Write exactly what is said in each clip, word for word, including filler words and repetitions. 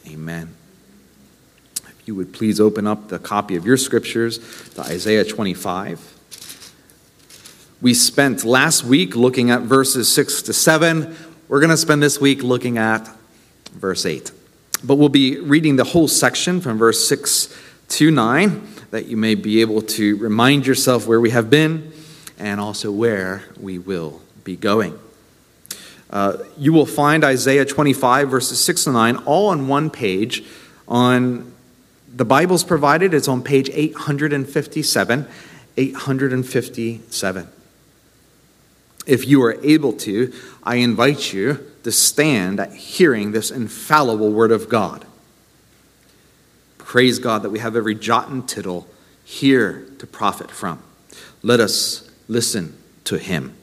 Amen. If you would please open up the copy of your scriptures to Isaiah twenty-five. We spent last week looking at verses six to seven. We're going to spend this week looking at verse eight. But we'll be reading the whole section from verse six to nine, that you may be able to remind yourself where we have been and also where we will be going. Uh, you will find Isaiah twenty-five, verses six to nine, all on one page. On the Bible's provided, it's on page eight hundred fifty-seven. eight hundred fifty-seven. If you are able to, I invite you to stand at hearing this infallible word of God. Praise God that we have every jot and tittle here to profit from. Let us listen to him.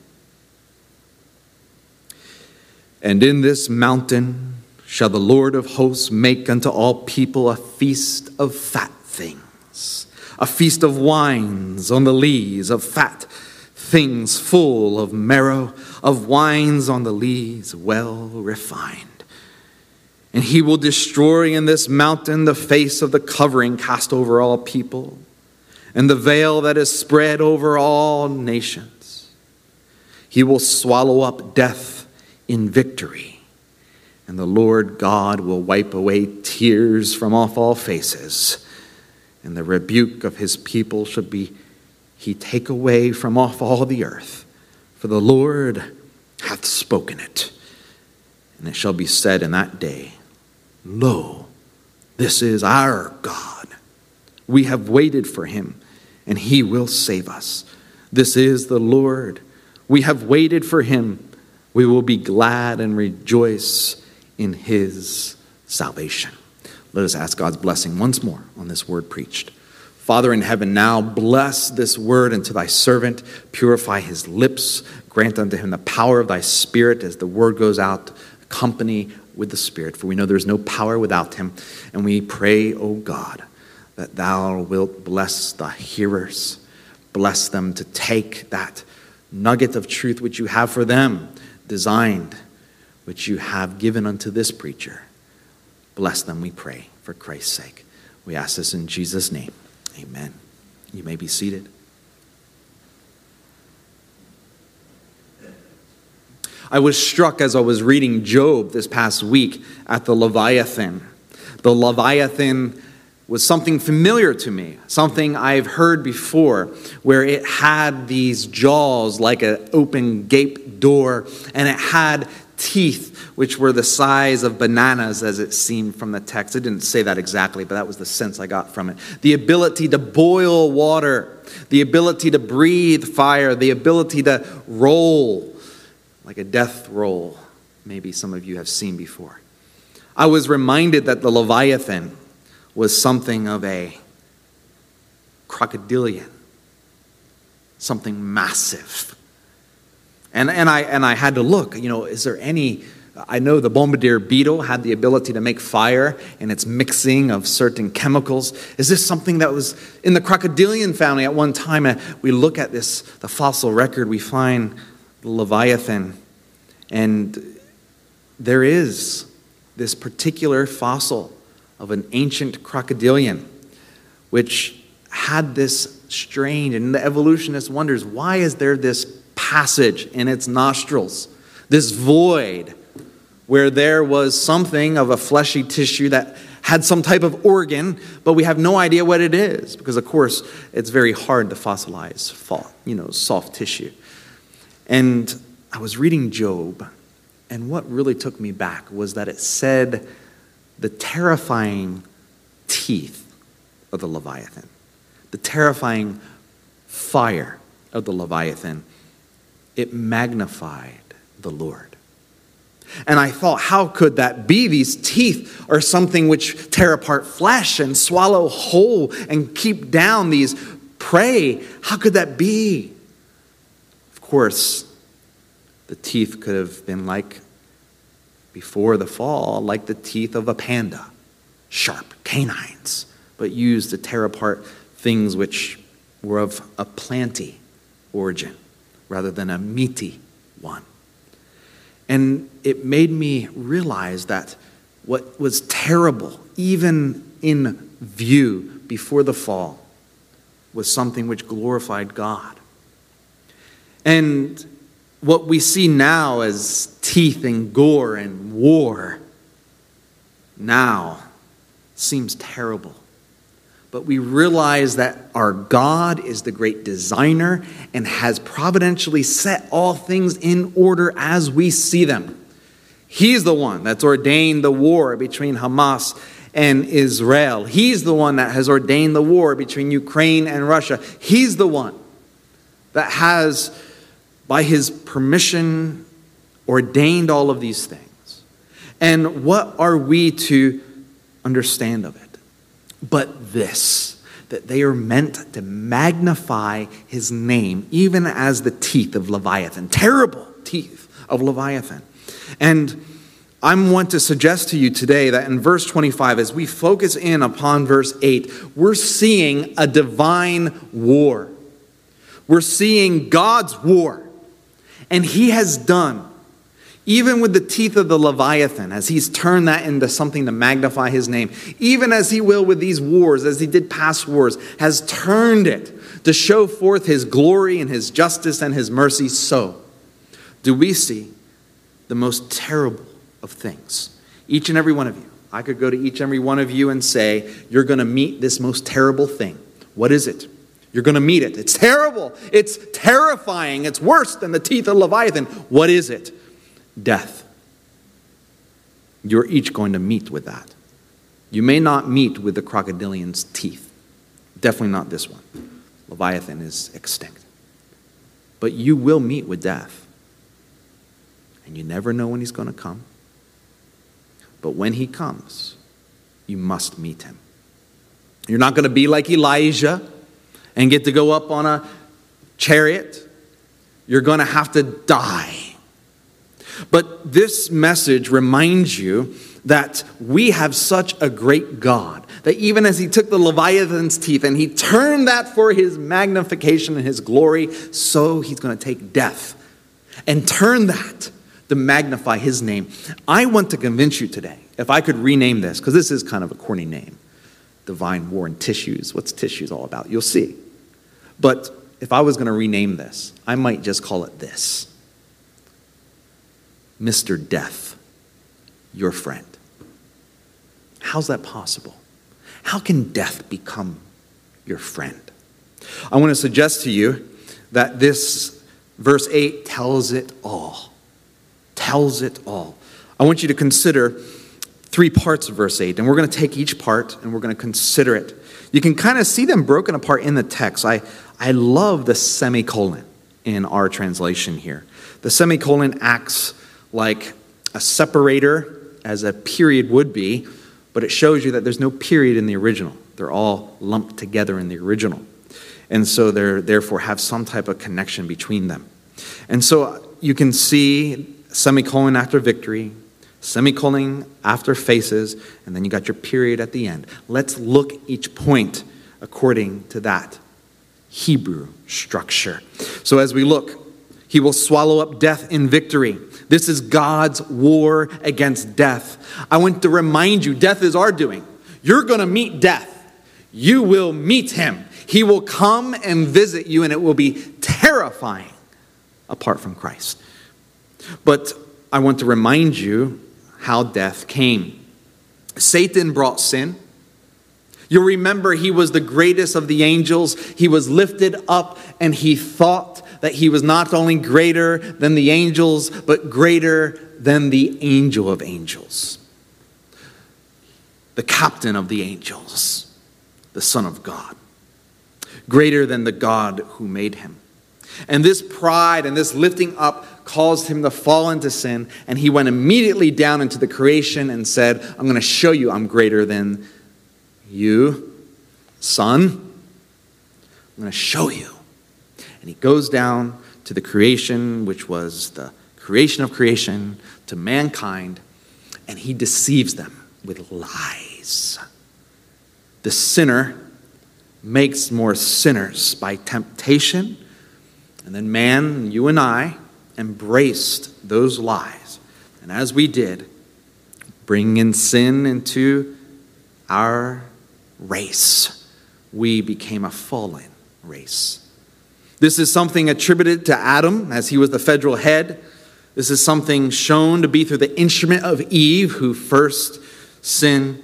And in this mountain shall the Lord of hosts make unto all people a feast of fat things, a feast of wines on the lees, of fat things full of marrow, of wines on the lees well refined. And he will destroy in this mountain the face of the covering cast over all people, and the veil that is spread over all nations. He will swallow up death in victory, and the Lord God will wipe away tears from off all faces, and the rebuke of his people should be he take away from off all the earth, for the Lord hath spoken it. And it shall be said in that day, Lo, this is our God. We have waited for him, and he will save us. This is the Lord. We have waited for him. We will be glad and rejoice in his salvation. Let us ask God's blessing once more on this word preached. Father in heaven, now bless this word unto thy servant. Purify his lips. Grant unto him the power of thy Spirit as the word goes out. Accompany with the Spirit, for we know there is no power without him. And we pray, O God, that thou wilt bless the hearers. Bless them to take that nugget of truth which you have for them designed, which you have given unto this preacher. Bless them, we pray, for Christ's sake. We ask this in Jesus' name. Amen. You may be seated. I was struck as I was reading Job this past week at the Leviathan. The Leviathan was something familiar to me, something I've heard before, where it had these jaws like an open gape door, and it had teeth which were the size of bananas, as it seemed from the text. It didn't say that exactly, but that was the sense I got from it. The ability to boil water, the ability to breathe fire, the ability to roll like a death roll, maybe some of you have seen before. I was reminded that the Leviathan was something of a crocodilian, something massive. And and I and I had to look, you know, is there any, I know the bombardier beetle had the ability to make fire in its mixing of certain chemicals. Is this something that was in the crocodilian family at one time? And we look at this, the fossil record, we find the Leviathan, and there is this particular fossil of an ancient crocodilian, which had this strange, and the evolutionist wonders, why is there this passage in its nostrils, this void where there was something of a fleshy tissue that had some type of organ, but we have no idea what it is, because of course it's very hard to fossilize, you know, soft tissue. And I was reading Job, and what really took me back was that it said the terrifying teeth of the Leviathan, the terrifying fire of the Leviathan, it magnified the Lord. And I thought, how could that be? These teeth are something which tear apart flesh and swallow whole and keep down these prey. How could that be? Of course, the teeth could have been like, before the fall, like the teeth of a panda, sharp canines, but used to tear apart things which were of a planty origin rather than a meaty one. And it made me realize that what was terrible, even in view before the fall, was something which glorified God. And what we see now as teeth and gore and war now seems terrible. But we realize that our God is the great designer and has providentially set all things in order as we see them. He's the one that's ordained the war between Hamas and Israel. He's the one that has ordained the war between Ukraine and Russia. He's the one that has, by his permission, ordained all of these things. And what are we to understand of it? But this, that they are meant to magnify his name, even as the teeth of Leviathan, terrible teeth of Leviathan. And I want to suggest to you today that in verse twenty-five, as we focus in upon verse eight, we're seeing a divine war. We're seeing God's war. And he has done, even with the teeth of the Leviathan, as he's turned that into something to magnify his name, even as he will with these wars, as he did past wars, has turned it to show forth his glory and his justice and his mercy. So, do we see the most terrible of things? Each and every one of you. I could go to each and every one of you and say, you're going to meet this most terrible thing. What is it? You're going to meet it. It's terrible. It's terrifying. It's worse than the teeth of Leviathan. What is it? Death. You're each going to meet with that. You may not meet with the crocodilian's teeth. Definitely not this one. Leviathan is extinct. But you will meet with death. And you never know when he's going to come. But when he comes, you must meet him. You're not going to be like Elijah and get to go up on a chariot. You're going to have to die. But this message reminds you that we have such a great God that even as he took the Leviathan's teeth and he turned that for his magnification and his glory, so he's going to take death and turn that to magnify his name. I want to convince you today, if I could rename this, because this is kind of a corny name, Divine War and Tissues. What's tissues all about? You'll see. But if I was going to rename this, I might just call it this: Mister Death, your friend. How's that possible? How can death become your friend? I want to suggest to you that this verse eight tells it all. Tells it all. I want you to consider three parts of verse eight, and we're going to take each part and we're going to consider it. You can kind of see them broken apart in the text. I, I love the semicolon in our translation here. The semicolon acts like a separator, as a period would be, but it shows you that there's no period in the original. They're all lumped together in the original. And so they therefore have some type of connection between them. And so you can see semicolon after victory, semicolon after faces, and then you got your period at the end. Let's look each point according to that Hebrew structure. So as we look, he will swallow up death in victory. This is God's war against death. I want to remind you, death is our doing. You're going to meet death. You will meet him. He will come and visit you, and it will be terrifying apart from Christ. But I want to remind you how death came. Satan brought sin. You'll remember he was the greatest of the angels. He was lifted up, and he thought that he was not only greater than the angels, but greater than the angel of angels. The captain of the angels, the Son of God. Greater than the God who made him. And this pride and this lifting up caused him to fall into sin, and he went immediately down into the creation and said, I'm going to show you I'm greater than you, son. I'm going to show you. And he goes down to the creation, which was the creation of creation, to mankind, and he deceives them with lies. The sinner makes more sinners by temptation, and then man, you and I, embraced those lies. And as we did, bringing in sin into our race. We became a fallen race. This is something attributed to Adam as he was the federal head. This is something shown to be through the instrument of Eve who first sinned.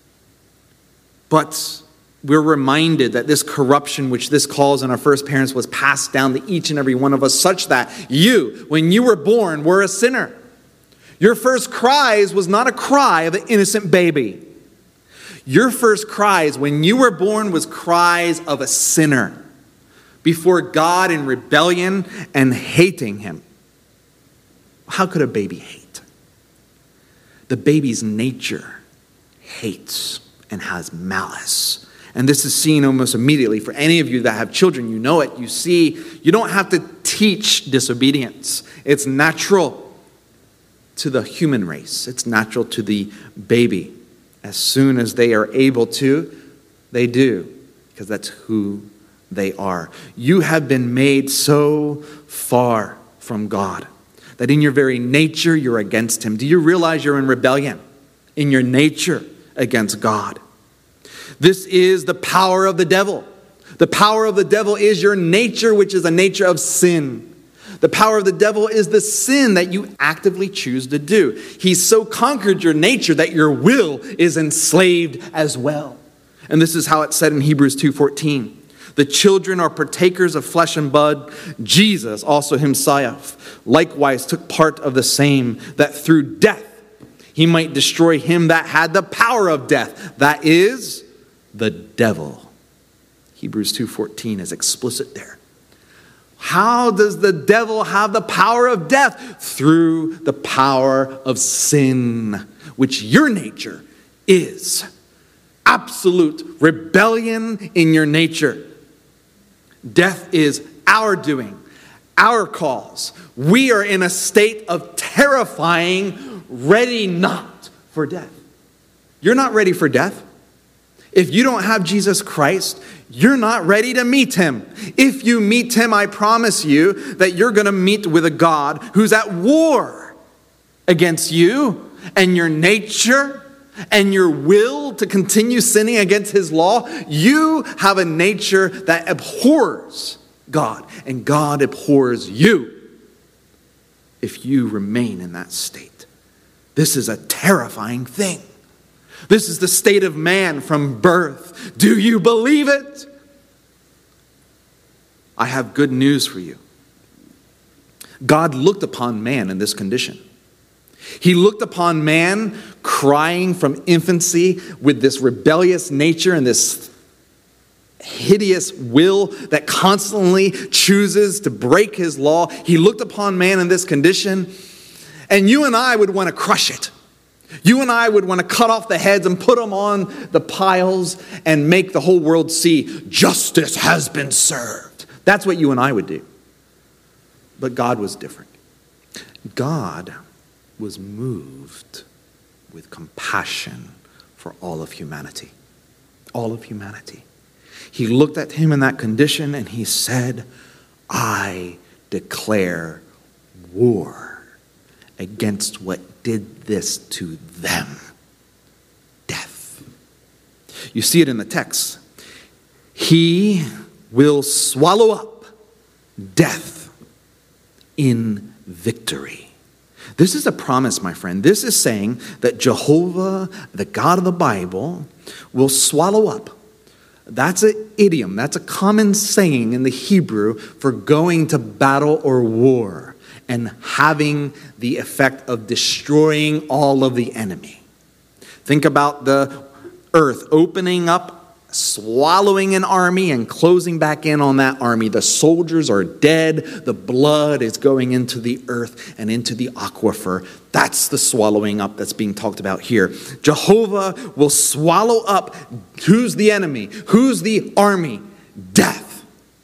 But we're reminded that this corruption, which this calls in our first parents, was passed down to each and every one of us, such that you, when you were born, were a sinner. Your first cries was not a cry of an innocent baby. Your first cries when you were born was cries of a sinner before God in rebellion and hating him. How could a baby hate? The baby's nature hates and has malice. And this is seen almost immediately. For any of you that have children, you know it. You see, you don't have to teach disobedience. It's natural to the human race. It's natural to the baby. As soon as they are able to, they do, because that's who they are. You have been made so far from God that in your very nature you're against him. Do you realize you're in rebellion in your nature against God? This is the power of the devil. The power of the devil is your nature, which is a nature of sin. The power of the devil is the sin that you actively choose to do. He's so conquered your nature that your will is enslaved as well. And this is how it's said in Hebrews two fourteen. The children are partakers of flesh and blood. Jesus, also himself, likewise took part of the same, that through death he might destroy him that had the power of death, that is, the devil. Hebrews two fourteen is explicit there. How does the devil have the power of death? Through the power of sin, which your nature is. Absolute rebellion in your nature. Death is our doing, our cause. We are in a state of terrifying, ready not for death. You're not ready for death. If you don't have Jesus Christ, you're not ready to meet him. If you meet him, I promise you that you're going to meet with a God who's at war against you and your nature and your will to continue sinning against his law. You have a nature that abhors God, and God abhors you if you remain in that state. This is a terrifying thing. This is the state of man from birth. Do you believe it? I have good news for you. God looked upon man in this condition. He looked upon man crying from infancy with this rebellious nature and this hideous will that constantly chooses to break his law. He looked upon man in this condition, and you and I would want to crush it. You and I would want to cut off the heads and put them on the piles and make the whole world see justice has been served. That's what you and I would do. But God was different. God was moved with compassion for all of humanity. All of humanity. He looked at him in that condition and he said, I declare war against what did this to them. Death. You see it in the text. He will swallow up death in victory. This is a promise, my friend. This is saying that Jehovah, the God of the Bible, will swallow up. That's an idiom. That's a common saying in the Hebrew for going to battle or war and having the effect of destroying all of the enemy. Think about the earth opening up, swallowing an army and closing back in on that army. The soldiers are dead. The blood is going into the earth and into the aquifer. That's the swallowing up that's being talked about here. Jehovah will swallow up. Who's the enemy? Who's the army? Death.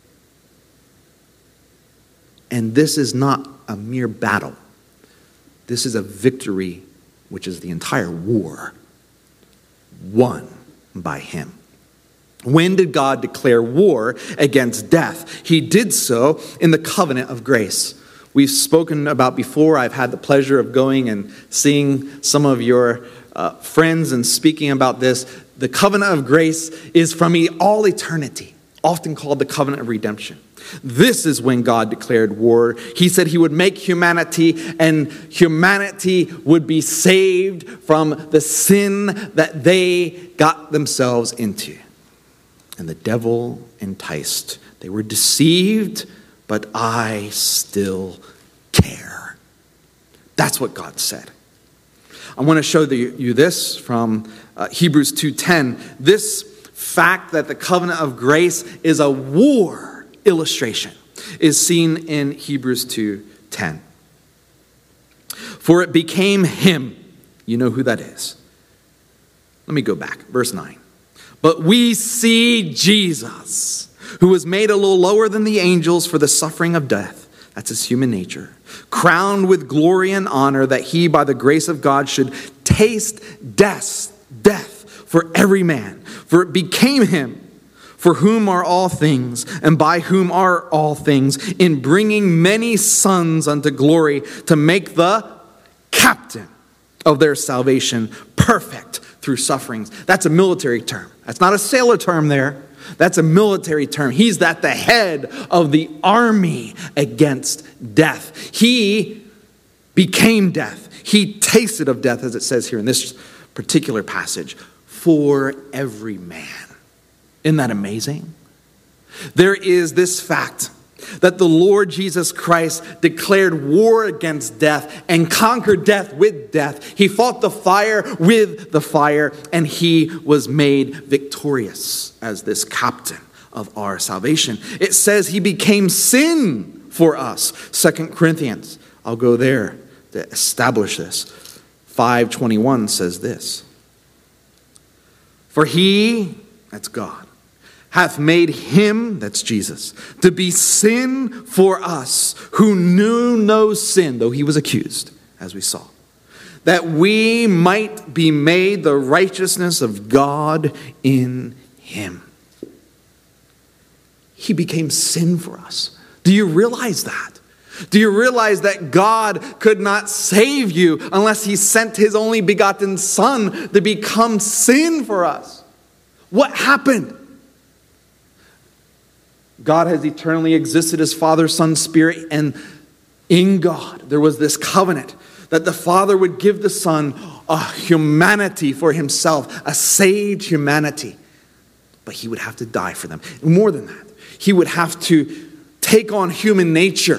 And this is not a mere battle. This is a victory, which is the entire war, won by him. When did God declare war against death? He did so in the covenant of grace. We've spoken about before. I've had the pleasure of going and seeing some of your uh, friends and speaking about this, the covenant of grace is from all eternity, often called the covenant of redemption. This is when God declared war. He said he would make humanity, and humanity would be saved from the sin that they got themselves into. And the devil enticed. They were deceived, but I still care. That's what God said. I want to show you this from uh, Hebrews two ten. This fact that the covenant of grace is a war illustration is seen in Hebrews two ten. For it became him. You know who that is. Let me go back. Verse nine. But we see Jesus, who was made a little lower than the angels for the suffering of death. That's his human nature. Crowned with glory and honor, that he, by the grace of God, should taste death, death for every man. For it became him, for whom are all things, and by whom are all things, in bringing many sons unto glory, to make the captain of their salvation perfect through sufferings. That's a military term. That's not a sailor term there. That's a military term. He's at the head of the army against death. He became death. He tasted of death, as it says here in this particular passage, for every man. Isn't that amazing? There is this fact that the Lord Jesus Christ declared war against death and conquered death with death. He fought the fire with the fire, and he was made victorious as this captain of our salvation. It says he became sin for us. Second Corinthians, I'll go there to establish this. five twenty-one says this. For he, that's God, hath made him, that's Jesus, to be sin for us, who knew no sin, though he was accused, as we saw, that we might be made the righteousness of God in him. He became sin for us. Do you realize that? Do you realize that God could not save you unless he sent his only begotten Son to become sin for us? What happened? God has eternally existed as Father, Son, Spirit, and in God there was this covenant that the Father would give the Son a humanity for himself, a saved humanity. But he would have to die for them. More than that, he would have to take on human nature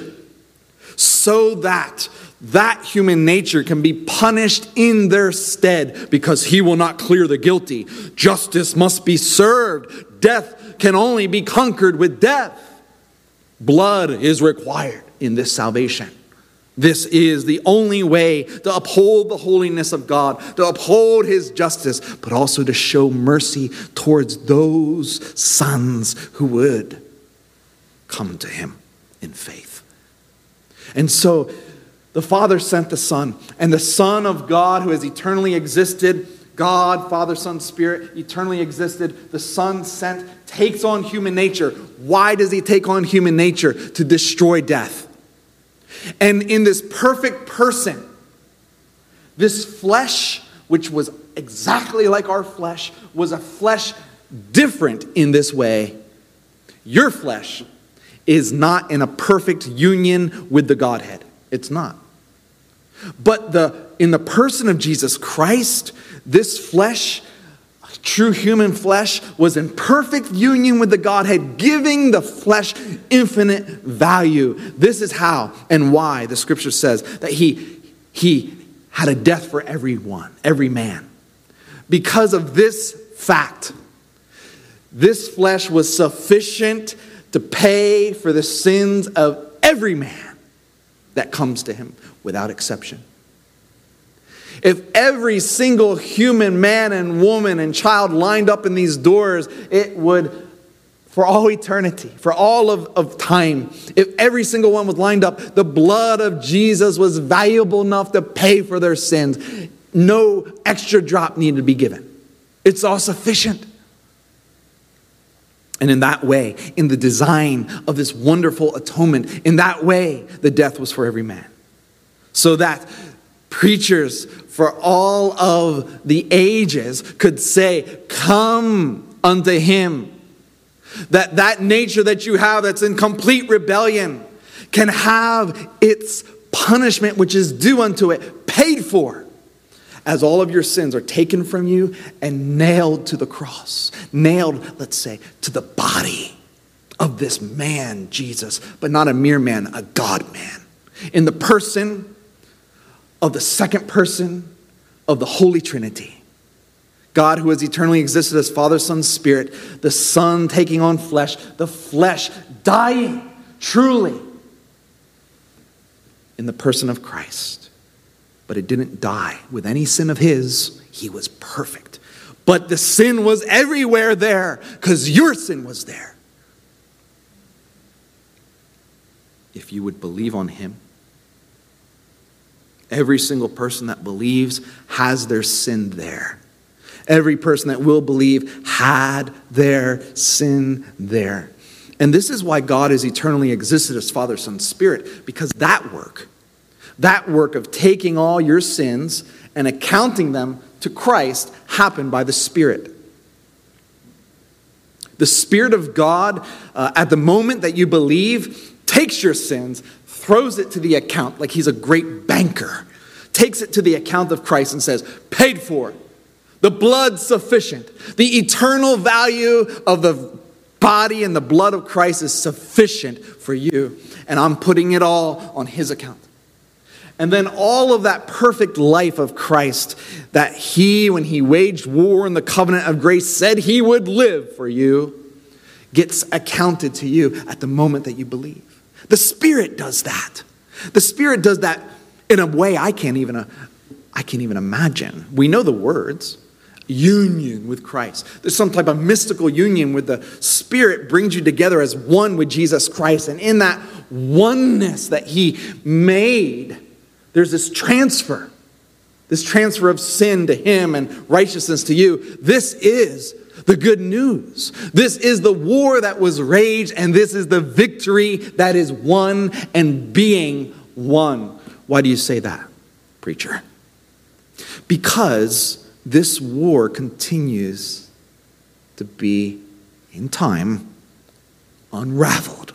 so that that human nature can be punished in their stead, because he will not clear the guilty. Justice must be served. Death can only be conquered with death. Blood is required in this salvation. This is the only way to uphold the holiness of God, to uphold his justice, but also to show mercy towards those sons who would come to him in faith. And so the Father sent the Son, and the Son of God, who has eternally existed, God, Father, Son, Spirit, eternally existed. The Son sent, takes on human nature. Why does he take on human nature? To destroy death. And in this perfect person, this flesh, which was exactly like our flesh, was a flesh different in this way. Your flesh is not in a perfect union with the Godhead. It's not. But the in the person of Jesus Christ, this flesh, true human flesh, was in perfect union with the Godhead, giving the flesh infinite value. This is how and why the scripture says that he, he had a death for everyone, every man. Because of this fact, this flesh was sufficient to pay for the sins of every man that comes to him without exception. If every single human man and woman and child lined up in these doors, it would, for all eternity, for all of, of time, if every single one was lined up, the blood of Jesus was valuable enough to pay for their sins. No extra drop needed to be given. It's all sufficient. And in that way, in the design of this wonderful atonement, in that way, the death was for every man. So that preachers for all of the ages could say, come unto him. That that nature that you have that's in complete rebellion can have its punishment which is due unto it paid for, as all of your sins are taken from you and nailed to the cross. Nailed, let's say, to the body of this man, Jesus, but not a mere man, a God man. In the person of the second person of the Holy Trinity. God who has eternally existed as Father, Son, Spirit, the Son taking on flesh, the flesh dying truly in the person of Christ. But it didn't die with any sin of his. He was perfect. But the sin was everywhere there because your sin was there. If you would believe on him, every single person that believes has their sin there. Every person that will believe had their sin there. And this is why God has eternally existed as Father, Son, Spirit, because that work, that work of taking all your sins and accounting them to Christ happened by the Spirit. The Spirit of God, uh, at the moment that you believe, takes your sins, throws it to the account like he's a great banker, takes it to the account of Christ and says, paid for. The blood sufficient. The eternal value of the body and the blood of Christ is sufficient for you. And I'm putting it all on his account. And then all of that perfect life of Christ that he, when he waged war in the covenant of grace, said he would live for you, gets accounted to you at the moment that you believe. The Spirit does that. The Spirit does that in a way I can't even, uh, I can't even imagine. We know the words. Union with Christ. There's some type of mystical union where the Spirit brings you together as one with Jesus Christ. And in that oneness that he made, there's this transfer. This transfer of sin to him and righteousness to you. This is the good news. This is the war that was waged, and this is the victory that is won and being won. Why do you say that, preacher? Because this war continues to be, in time, unraveled.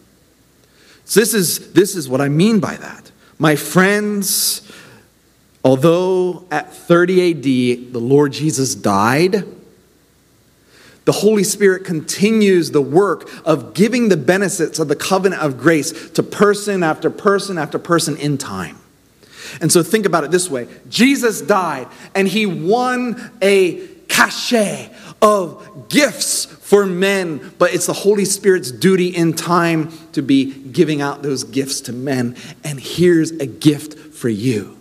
So this is, this is what I mean by that. My friends, although at thirty A D the Lord Jesus died, the Holy Spirit continues the work of giving the benefits of the covenant of grace to person after person after person in time. And so think about it this way. Jesus died and he won a cachet of gifts for men, but it's the Holy Spirit's duty in time to be giving out those gifts to men. And here's a gift for you.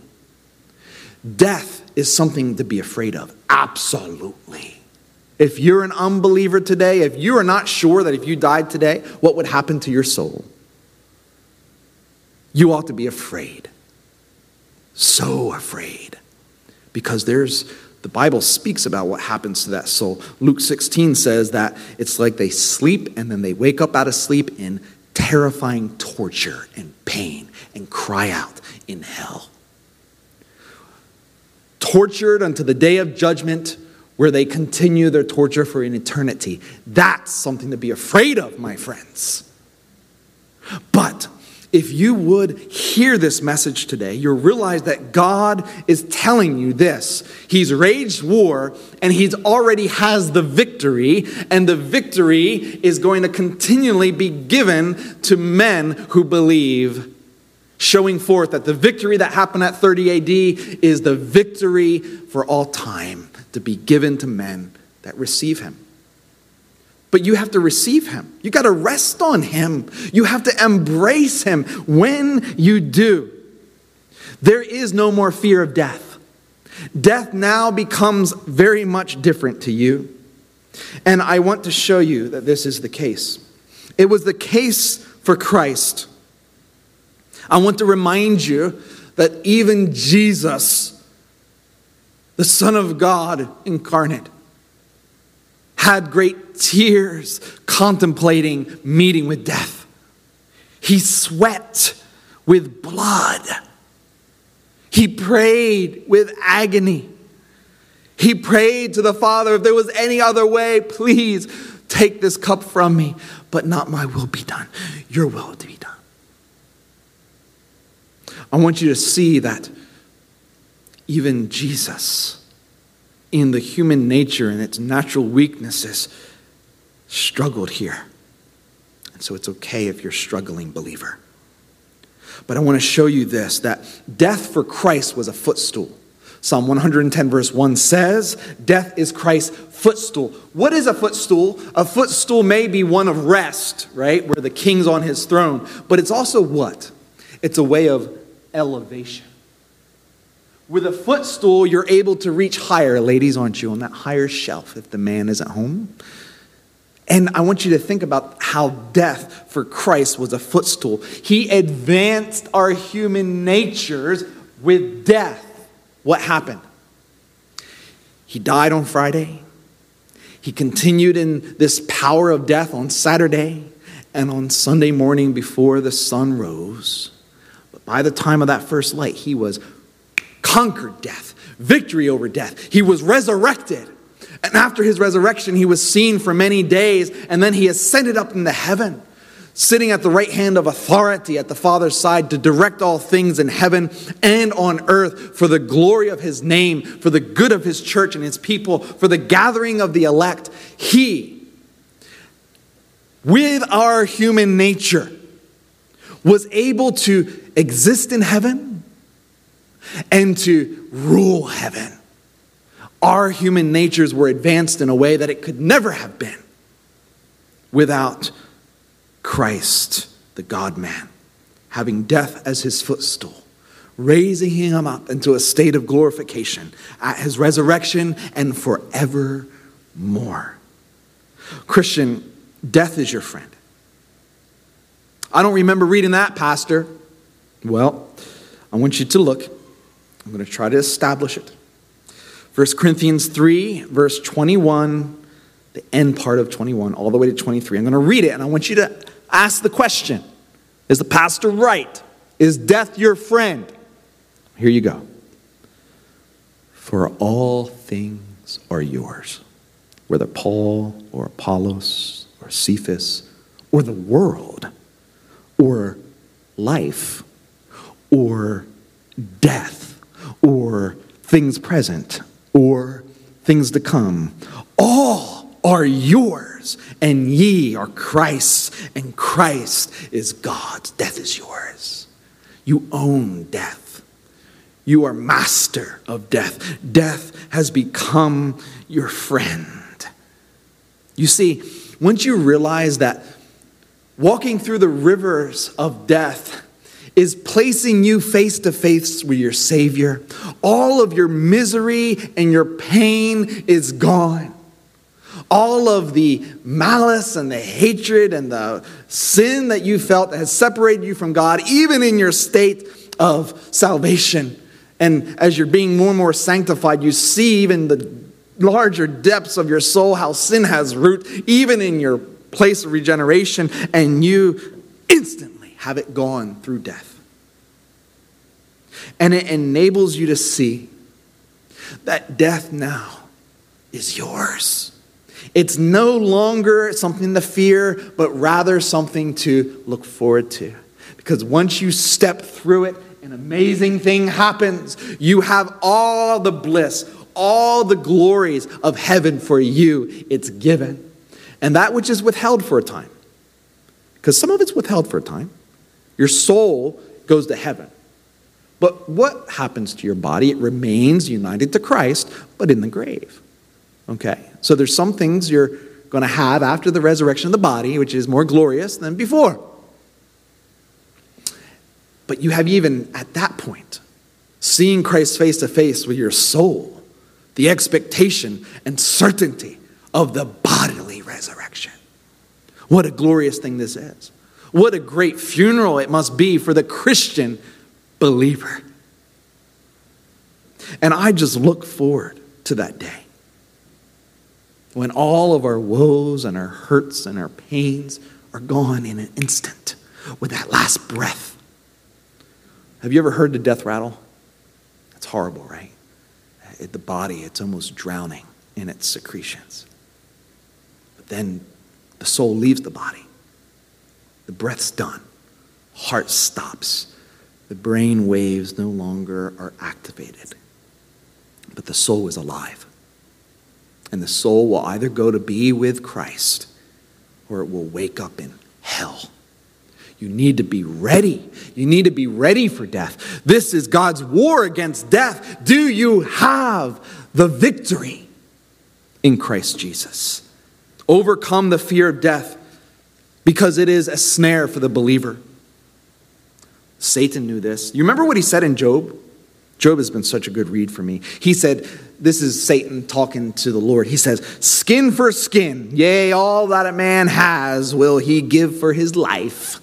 Death is something to be afraid of. Absolutely. If you're an unbeliever today, if you are not sure that if you died today, what would happen to your soul, you ought to be afraid. So afraid. Because there's, the Bible speaks about what happens to that soul. Luke sixteen says that it's like they sleep and then they wake up out of sleep in terrifying torture and pain and cry out in hell. Tortured unto the day of judgment where they continue their torture for an eternity. That's something to be afraid of, my friends. But if you would hear this message today, you'll realize that God is telling you this. He's waged war and he's already has the victory, and the victory is going to continually be given to men who believe, showing forth that the victory that happened at thirty A D is the victory for all time to be given to men that receive him. But you have to receive him. You got to rest on him. You have to embrace him. When you do, there is no more fear of death. Death now becomes very much different to you. And I want to show you that this is the case. It was the case for Christ. I want to remind you that even Jesus, the Son of God incarnate, had great tears contemplating meeting with death. He sweat with blood. He prayed with agony. He prayed to the Father, if there was any other way, please take this cup from me, but not my will be done, your will to be done. I want you to see that even Jesus, in the human nature and its natural weaknesses, struggled here. And so it's okay if you're struggling, believer. But I want to show you this, that death for Christ was a footstool. Psalm one hundred ten verse one says, death is Christ's footstool. What is a footstool? A footstool may be one of rest, right? Where the king's on his throne. But it's also what? It's a way of elevation. With a footstool, you're able to reach higher. Ladies, aren't you? On that higher shelf if the man isn't home. And I want you to think about how death for Christ was a footstool. He advanced our human natures with death. What happened? He died on Friday. He continued in this power of death on Saturday. And on Sunday morning before the sun rose. But by the time of that first light, he was conquered death. Victory over death. He was resurrected. And after his resurrection, he was seen for many days. And then he ascended up into heaven, sitting at the right hand of authority at the Father's side to direct all things in heaven and on earth for the glory of his name, for the good of his church and his people, for the gathering of the elect. He, with our human nature, was able to exist in heaven and to rule heaven. Our human natures were advanced in a way that it could never have been without Christ, the God-man, having death as his footstool, raising him up into a state of glorification at his resurrection and forevermore. Christian, death is your friend. I don't remember reading that, Pastor. Well, I want you to look. I'm going to try to establish it. First Corinthians three, verse twenty-one, the end part of twenty-one, all the way to twenty-three. I'm going to read it, and I want you to ask the question. Is the pastor right? Is death your friend? Here you go. For all things are yours, whether Paul or Apollos or Cephas or the world or life or death or things present or things to come, all are yours, and ye are Christ's, and Christ is God's. Death is yours. You own death. You are master of death. Death has become your friend. You see, once you realize that walking through the rivers of death is placing you face to face with your Savior, all of your misery and your pain is gone. All of the malice and the hatred and the sin that you felt that has separated you from God, even in your state of salvation. And as you're being more and more sanctified, you see even the larger depths of your soul, how sin has root, even in your place of regeneration, and you instantly have it gone through death. And it enables you to see that death now is yours. It's no longer something to fear, but rather something to look forward to. Because once you step through it, an amazing thing happens. You have all the bliss, all the glories of heaven for you. It's given. And that which is withheld for a time. Because some of it's withheld for a time. Your soul goes to heaven. But what happens to your body? It remains united to Christ, but in the grave. Okay? So there's some things you're going to have after the resurrection of the body, which is more glorious than before. But you have even at that point, seeing Christ face to face with your soul, the expectation and certainty of the bodily resurrection. What a glorious thing this is. What a great funeral it must be for the Christian believer. And I just look forward to that day when all of our woes and our hurts and our pains are gone in an instant with that last breath. Have you ever heard the death rattle? It's horrible, right? It, the body, it's almost drowning in its secretions. But then the soul leaves the body. The breath's done. Heart stops. The brain waves no longer are activated. But the soul is alive. And the soul will either go to be with Christ or it will wake up in hell. You need to be ready. You need to be ready for death. This is God's war against death. Do you have the victory in Christ Jesus? Overcome the fear of death because it is a snare for the believer. Satan knew this. You remember what he said in Job? Job has been such a good read for me. He said, this is Satan talking to the Lord. He says, skin for skin, yea, all that a man has will he give for his life.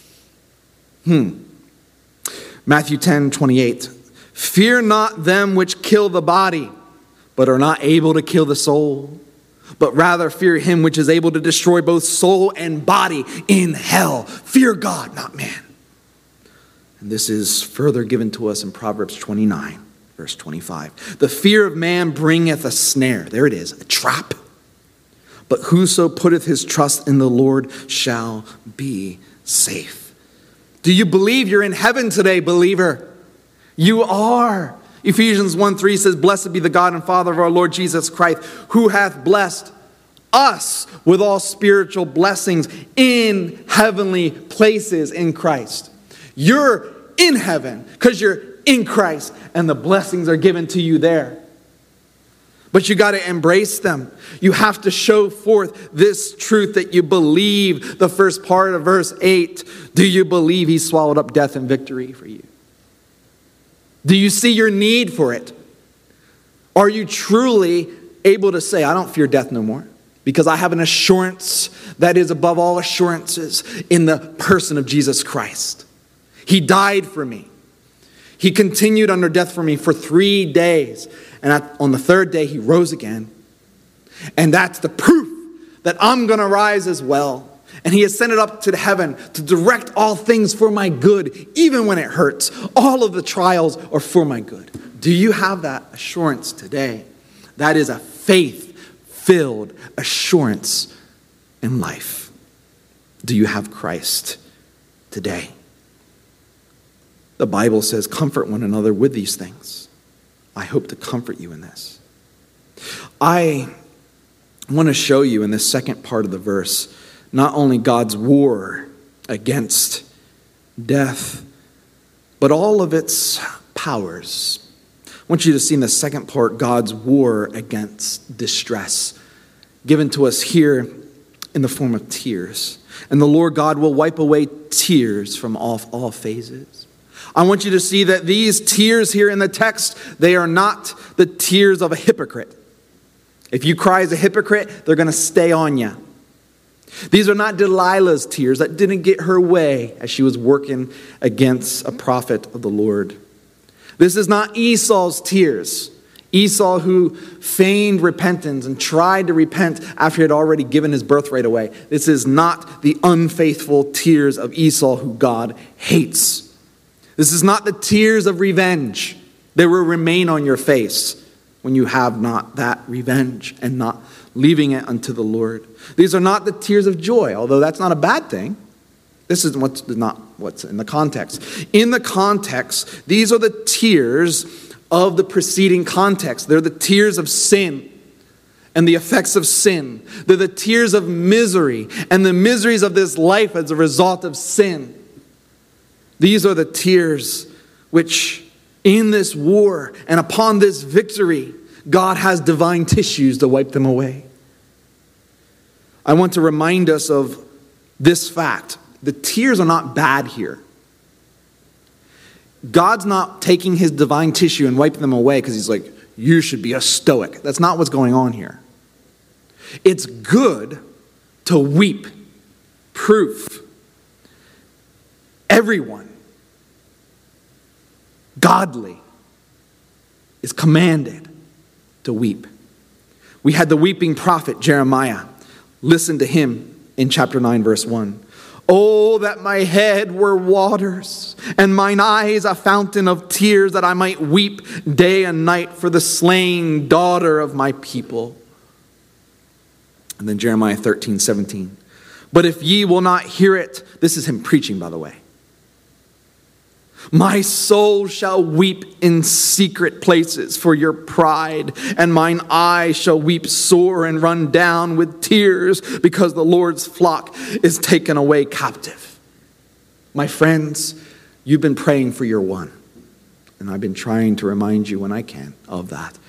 Hmm. Matthew ten twenty-eight. Fear not them which kill the body, but are not able to kill the soul, but rather fear him which is able to destroy both soul and body in hell. Fear God, not man. And this is further given to us in Proverbs twenty-nine, verse twenty-five. The fear of man bringeth a snare. There it is, a trap. But whoso putteth his trust in the Lord shall be safe. Do you believe you're in heaven today, believer? You are. Ephesians one three says, blessed be the God and Father of our Lord Jesus Christ, who hath blessed us with all spiritual blessings in heavenly places in Christ. You're in heaven because you're in Christ and the blessings are given to you there. But you got to embrace them. You have to show forth this truth that you believe. The first part of verse eight. Do you believe he swallowed up death and victory for you? Do you see your need for it? Are you truly able to say, I don't fear death no more? Because I have an assurance that is above all assurances in the person of Jesus Christ. He died for me. He continued under death for me for three days. And on the third day, he rose again. And that's the proof that I'm going to rise as well. And he ascended up to heaven to direct all things for my good, even when it hurts. All of the trials are for my good. Do you have that assurance today? That is a faith-filled assurance in life. Do you have Christ today? The Bible says, comfort one another with these things. I hope to comfort you in this. I want to show you in this second part of the verse, not only God's war against death, but all of its powers. I want you to see in the second part, God's war against distress, given to us here in the form of tears. And the Lord God will wipe away tears from all, all phases. I want you to see that these tears here in the text, they are not the tears of a hypocrite. If you cry as a hypocrite, they're going to stay on you. These are not Delilah's tears that didn't get her way as she was working against a prophet of the Lord. This is not Esau's tears. Esau who feigned repentance and tried to repent after he had already given his birthright away. This is not the unfaithful tears of Esau who God hates. This is not the tears of revenge. They will remain on your face when you have not that revenge and not leaving it unto the Lord. These are not the tears of joy, although that's not a bad thing. This is what's not what's in the context. In the context, these are the tears of the preceding context. They're the tears of sin and the effects of sin. They're the tears of misery and the miseries of this life as a result of sin. These are the tears which in this war and upon this victory, God has divine tissues to wipe them away. I want to remind us of this fact. The tears are not bad here. God's not taking his divine tissue and wiping them away because he's like, you should be a stoic. That's not what's going on here. It's good to weep. Proof. Everyone godly is commanded to weep. We had the weeping prophet Jeremiah. Listen to him in chapter nine, verse one. Oh, that my head were waters, and mine eyes a fountain of tears, that I might weep day and night for the slain daughter of my people. And then Jeremiah thirteen seventeen. But if ye will not hear it, this is him preaching, by the way. My soul shall weep in secret places for your pride, and mine eye shall weep sore and run down with tears, because the Lord's flock is taken away captive. My friends, you've been praying for your one, and I've been trying to remind you when I can of that.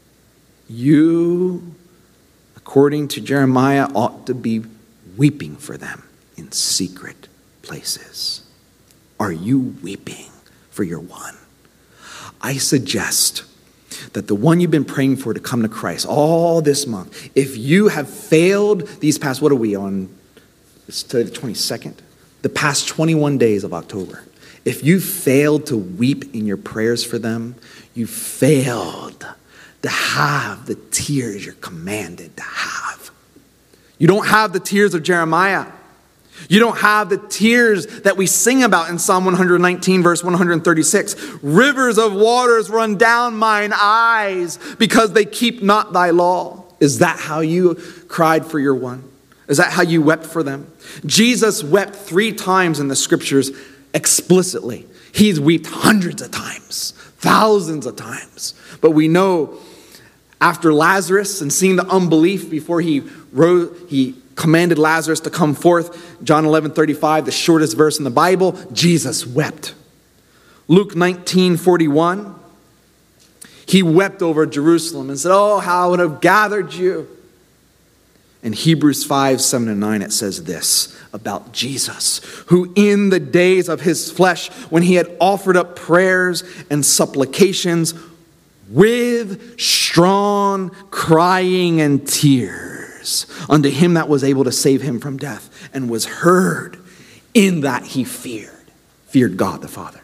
You, according to Jeremiah, ought to be weeping for them in secret places. Are you weeping for your one? I suggest that the one you've been praying for to come to Christ all this month, if you have failed these past, what are we on? It's today the twenty-second. The past twenty-one days of October. If you failed to weep in your prayers for them, you failed to have the tears you're commanded to have. You don't have the tears of Jeremiah. You don't have the tears that we sing about in Psalm one nineteen, verse one thirty-six. Rivers of waters run down mine eyes, because they keep not thy law. Is that how you cried for your one? Is that how you wept for them? Jesus wept three times in the scriptures explicitly. He's wept hundreds of times, thousands of times. But we know after Lazarus and seeing the unbelief before he rose, he commanded Lazarus to come forth. John eleven thirty-five, the shortest verse in the Bible, Jesus wept. Luke nineteen forty-one, he wept over Jerusalem and said, oh, how I would have gathered you. In Hebrews five, seven and nine, it says this about Jesus, who in the days of his flesh, when he had offered up prayers and supplications with strong crying and tears unto him that was able to save him from death, and was heard, in that he feared, feared God the Father.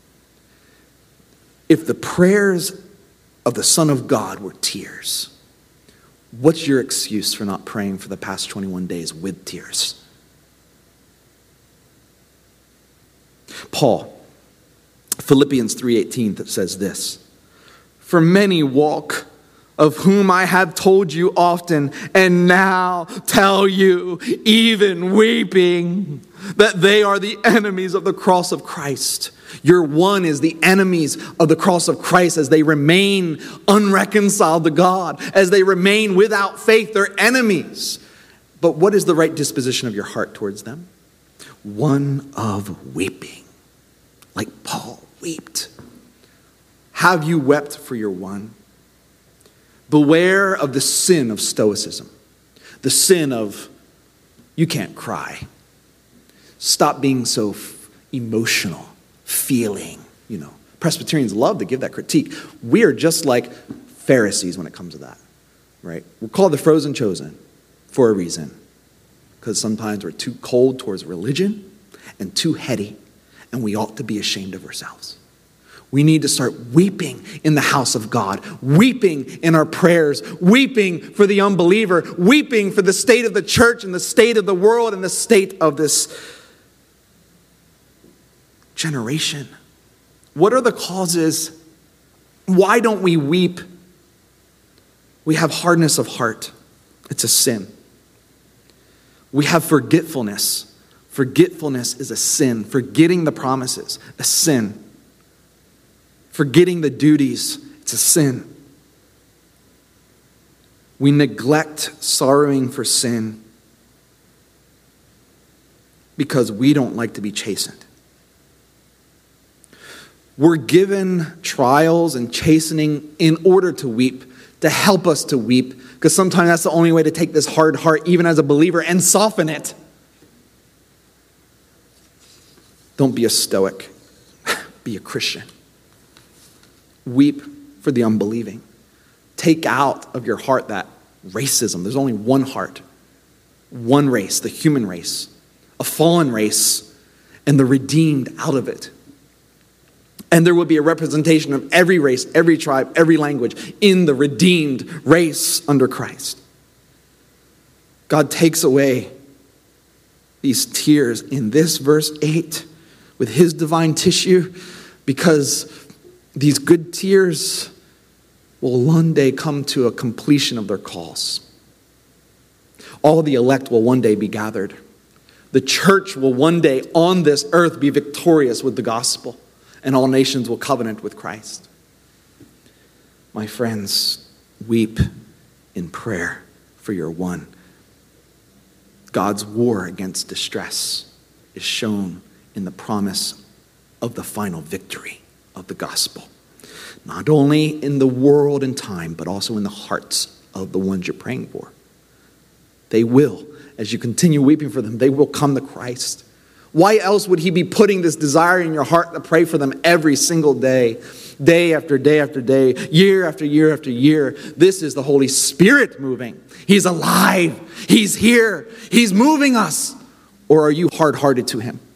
If the prayers of the Son of God were tears, what's your excuse for not praying for the past twenty-one days with tears? Paul, Philippians three eighteen, that says this, for many walk, of whom I have told you often, and now tell you, even weeping, that they are the enemies of the cross of Christ. Your one is the enemies of the cross of Christ as they remain unreconciled to God, as they remain without faith. They're enemies. But what is the right disposition of your heart towards them? One of weeping, like Paul wept. Have you wept for your one? Beware of the sin of stoicism. The sin of, you can't cry. Stop being so f- emotional, feeling, you know. Presbyterians love to give that critique. We are just like Pharisees when it comes to that, right? We're called the frozen chosen for a reason. Because sometimes we're too cold towards religion and too heady, and we ought to be ashamed of ourselves. We need to start weeping in the house of God, weeping in our prayers, weeping for the unbeliever, weeping for the state of the church and the state of the world and the state of this generation. What are the causes? Why don't we weep? We have hardness of heart. It's a sin. We have forgetfulness. Forgetfulness is a sin. Forgetting the promises, a sin. Forgetting the duties, it's a sin. We neglect sorrowing for sin because we don't like to be chastened. We're given trials and chastening in order to weep, to help us to weep, because sometimes that's the only way to take this hard heart, even as a believer, and soften it. Don't be a stoic. Be a Christian. Weep for the unbelieving. Take out of your heart that racism. There's only one heart, one race, the human race, a fallen race, and the redeemed out of it. And there will be a representation of every race, every tribe, every language in the redeemed race under Christ. God takes away these tears in this verse eight with his divine tissue, because these good tears will one day come to a completion of their calls. All the elect will one day be gathered. The church will one day on this earth be victorious with the gospel, and all nations will covenant with Christ. My friends, weep in prayer for your one. God's war against distress is shown in the promise of the final victory of the gospel. Not only in the world and time, but also in the hearts of the ones you're praying for. They will, as you continue weeping for them, they will come to Christ. Why else would he be putting this desire in your heart to pray for them every single day, day after day after day, year after year after year? This is the Holy Spirit moving. He's alive. He's here. He's moving us. Or are you hard-hearted to him?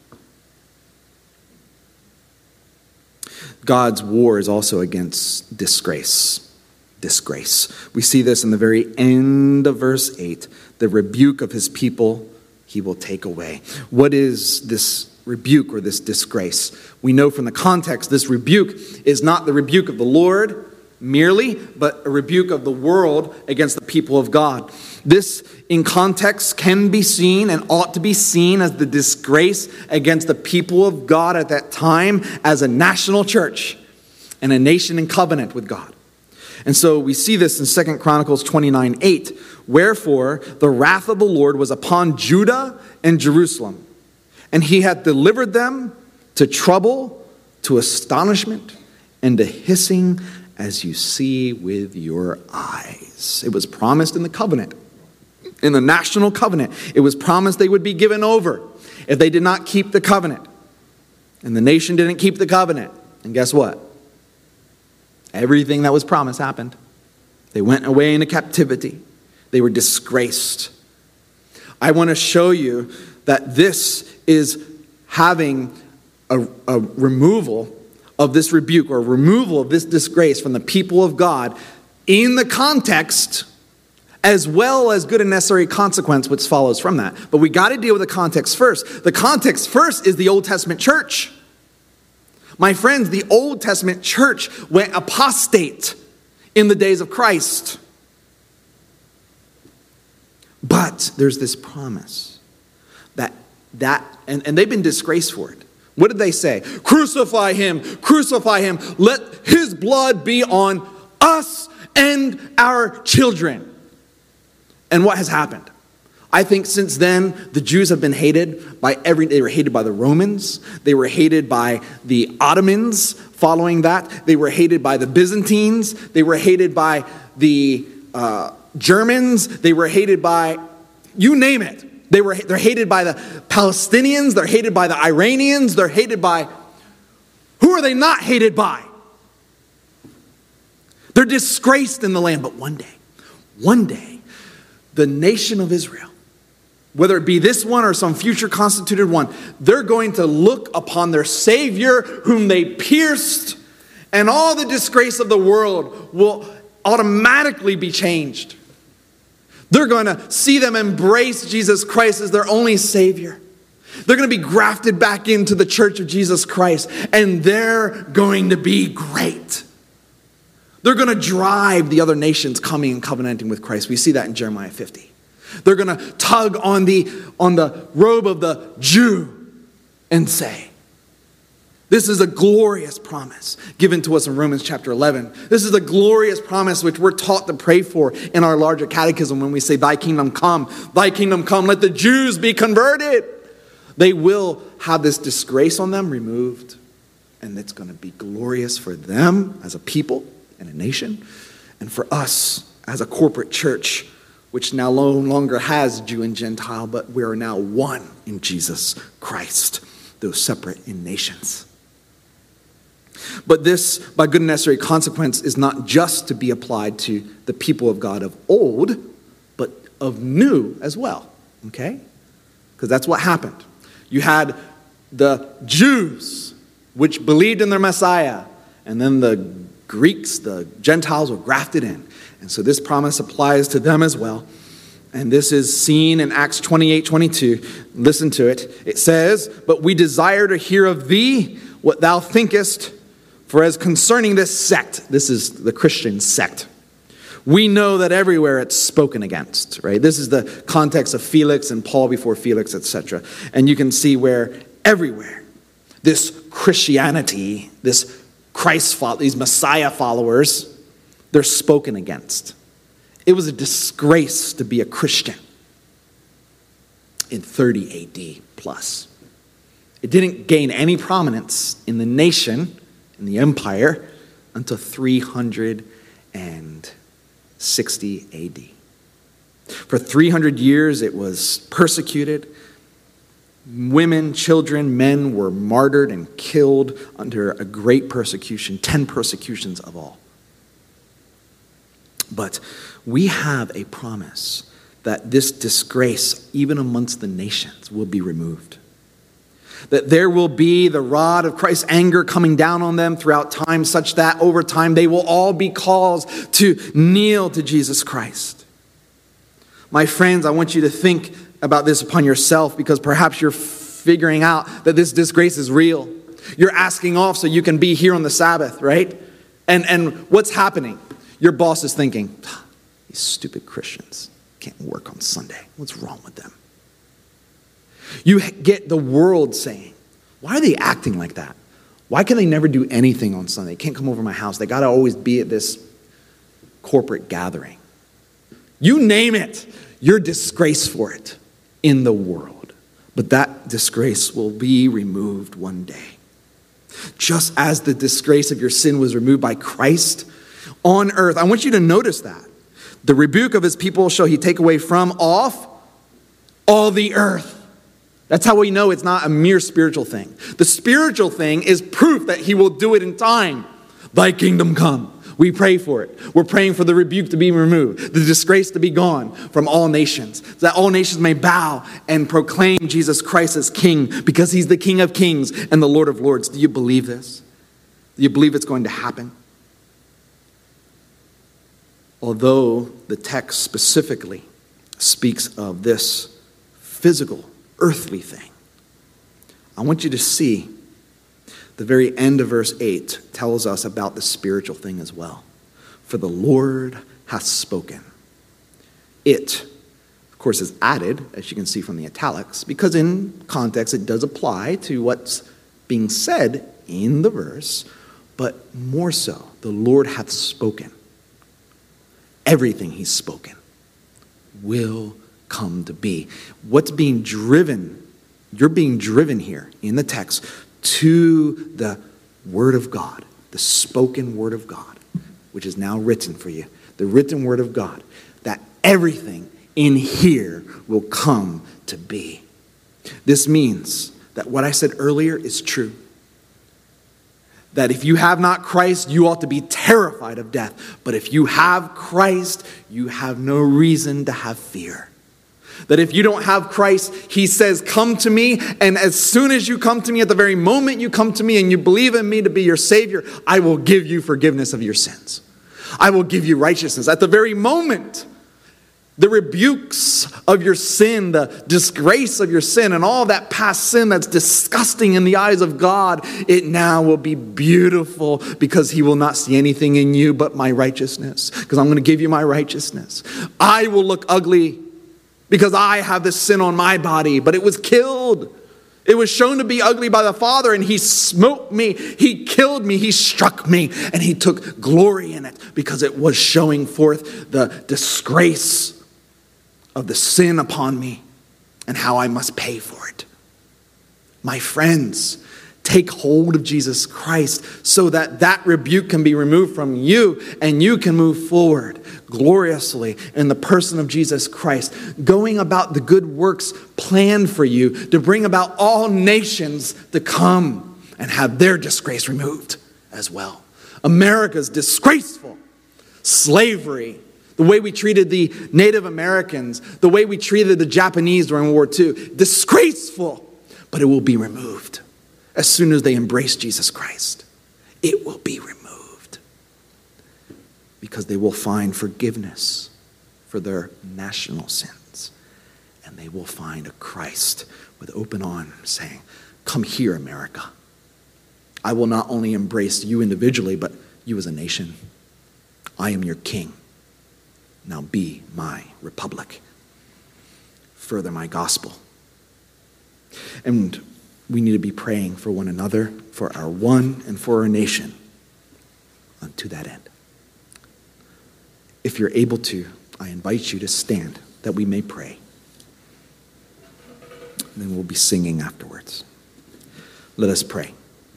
God's war is also against disgrace. Disgrace. We see this in the very end of verse eight. The rebuke of his people he will take away. What is this rebuke or this disgrace? We know from the context this rebuke is not the rebuke of the Lord merely, but a rebuke of the world against the people of God. This, in context, can be seen and ought to be seen as the disgrace against the people of God at that time as a national church and a nation in covenant with God. And so we see this in Second Chronicles twenty-nine eight. Wherefore the wrath of the Lord was upon Judah and Jerusalem, and he hath delivered them to trouble, to astonishment, and to hissing, as you see with your eyes. It was promised in the covenant, in the national covenant. It was promised they would be given over if they did not keep the covenant. And the nation didn't keep the covenant. And guess what? Everything that was promised happened. They went away into captivity. They were disgraced. I want to show you that this is having a, a removal of this rebuke or removal of this disgrace from the people of God in the context, as well as good and necessary consequence which follows from that. But we got to deal with the context first. The context first is the Old Testament church. My friends, the Old Testament church went apostate in the days of Christ. But there's this promise that, that and, and they've been disgraced for it. What did they say? Crucify him, crucify him. Let his blood be on us and our children. And what has happened? I think since then, the Jews have been hated by every, they were hated by the Romans. They were hated by the Ottomans following that. They were hated by the Byzantines. They were hated by the uh, Germans. They were hated by, you name it. They were, they're hated by the Palestinians. They're hated by the Iranians. They're hated by, who are they not hated by? They're disgraced in the land. But one day, one day, the nation of Israel, whether it be this one or some future constituted one, they're going to look upon their Savior whom they pierced, and all the disgrace of the world will automatically be changed. They're going to see them embrace Jesus Christ as their only Savior. They're going to be grafted back into the church of Jesus Christ, and they're going to be great. They're going to drive the other nations coming and covenanting with Christ. We see that in Jeremiah fifty. They're going to tug on the, on the robe of the Jew and say, this is a glorious promise given to us in Romans chapter eleven. This is a glorious promise which we're taught to pray for in our larger catechism when we say, thy kingdom come, thy kingdom come, let the Jews be converted. They will have this disgrace on them removed, and it's going to be glorious for them as a people and a nation, and for us as a corporate church, which now no longer has Jew and Gentile, but we are now one in Jesus Christ, though separate in nations. But this, by good and necessary consequence, is not just to be applied to the people of God of old, but of new as well, okay? Because that's what happened. You had the Jews, which believed in their Messiah, and then the Greeks, the Gentiles, were grafted in. And so this promise applies to them as well. And this is seen in Acts twenty-eight twenty-two. Listen to it. It says, "But we desire to hear of thee what thou thinkest, for as concerning this sect," this is the Christian sect, "we know that everywhere it's spoken against," right? This is the context of Felix and Paul before Felix, et cetera. And you can see where everywhere this Christianity, this Christ, these Messiah followers, they're spoken against. It was a disgrace to be a Christian in thirty A D plus. It didn't gain any prominence in the nation, in the empire, until three hundred sixty A D. For three hundred years it was persecuted. Women, children, men were martyred and killed under a great persecution, ten persecutions of all. But we have a promise that this disgrace, even amongst the nations, will be removed. That there will be the rod of Christ's anger coming down on them throughout time, such that over time they will all be called to kneel to Jesus Christ. My friends, I want you to think about this upon yourself, because perhaps you're figuring out that this disgrace is real. You're asking off so you can be here on the Sabbath, right? And, and what's happening? Your boss is thinking, these stupid Christians can't work on Sunday. What's wrong with them? You get the world saying, why are they acting like that? Why can they never do anything on Sunday? They can't come over to my house. They got to always be at this corporate gathering. You name it, you're disgraced for it in the world. But that disgrace will be removed one day. Just as the disgrace of your sin was removed by Christ on earth. I want you to notice that. The rebuke of his people shall he take away from off all the earth. That's how we know it's not a mere spiritual thing. The spiritual thing is proof that he will do it in time. Thy kingdom come. We pray for it. We're praying for the rebuke to be removed, the disgrace to be gone from all nations, so that all nations may bow and proclaim Jesus Christ as King, because he's the King of kings and the Lord of lords. Do you believe this? Do you believe it's going to happen? Although the text specifically speaks of this physical, earthly thing, I want you to see the very end of verse eight tells us about the spiritual thing as well. For the Lord hath spoken. It, of course, is added, as you can see from the italics, because in context it does apply to what's being said in the verse, but more so, the Lord hath spoken. Everything he's spoken will come to be. What's being driven, you're being driven here in the text to the Word of God, the spoken Word of God, which is now written for you, the written Word of God, that everything in here will come to be. This means that what I said earlier is true. That if you have not Christ, you ought to be terrified of death. But if you have Christ, you have no reason to have fear. That if you don't have Christ, he says, come to me. And as soon as you come to me, at the very moment you come to me and you believe in me to be your Savior, I will give you forgiveness of your sins. I will give you righteousness. At the very moment, the rebukes of your sin, the disgrace of your sin, and all that past sin that's disgusting in the eyes of God, it now will be beautiful, because he will not see anything in you but my righteousness, because I'm going to give you my righteousness. I will look ugly because I have this sin on my body, but it was killed. It was shown to be ugly by the Father, and he smote me, he killed me, he struck me, and he took glory in it, because it was showing forth the disgrace of the sin upon me and how I must pay for it. My friends, take hold of Jesus Christ so that that rebuke can be removed from you and you can move forward gloriously in the person of Jesus Christ, going about the good works planned for you to bring about all nations to come and have their disgrace removed as well. America's disgraceful slavery, the way we treated the Native Americans, the way we treated the Japanese during World War Two, disgraceful, but it will be removed as soon as they embrace Jesus Christ. It will be removed because they will find forgiveness for their national sins. and they will find a Christ with open arms saying, come here, America. I will not only embrace you individually, but you as a nation. I am your king. Now be my republic. Further my gospel. And we need to be praying for one another, for our one, and for our nation. To that end. If you're able to, I invite you to stand that we may pray. Then we'll be singing afterwards. Let us pray.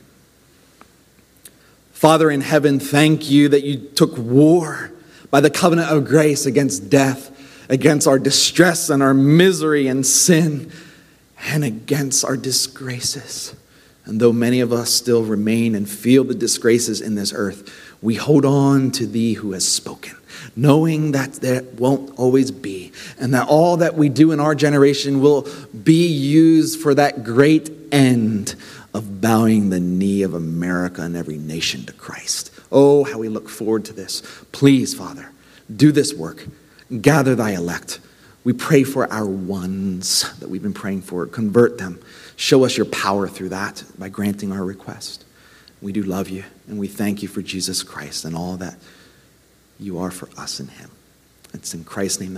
Father in heaven, thank you that you took war by the covenant of grace against death, against our distress and our misery and sin, and against our disgraces. And though many of us still remain and feel the disgraces in this earth, we hold on to thee who has spoken, knowing that that won't always be, and that all that we do in our generation will be used for that great end of bowing the knee of America and every nation to Christ. Oh, how we look forward to this. Please, Father, do this work. Gather thy elect. We pray for our ones that we've been praying for. Convert them. Show us your power through that by granting our request. We do love you, and we thank you for Jesus Christ and all that you are for us in him. It's in Christ's name that